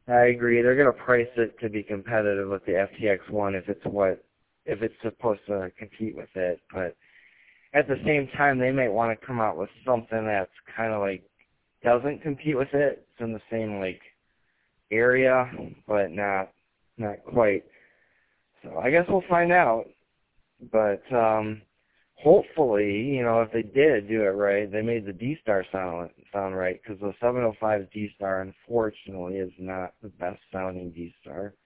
I agree. They're going to price it to be competitive with the FTX one if it's supposed to compete with it. But at the same time, they might want to come out with something that's kind of like doesn't compete with it. It's in the same like area, but not quite. So I guess we'll find out. But hopefully, you know, if they did do it right, they made the D-Star sound right, because the 705 D-Star, unfortunately, is not the best sounding D-Star.